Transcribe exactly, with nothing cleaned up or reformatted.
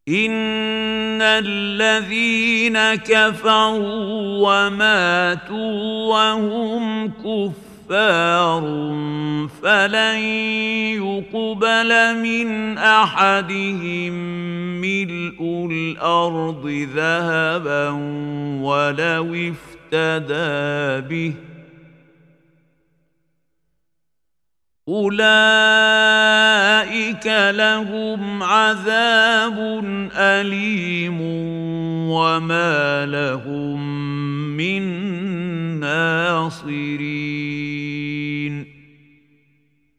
إن الذين كفروا وماتوا وهم كفار فلن يقبل من أحدهم ملء الأرض ذهبا ولو افتدى به أولئك لهم عذاب أليم وما لهم من ناصرين.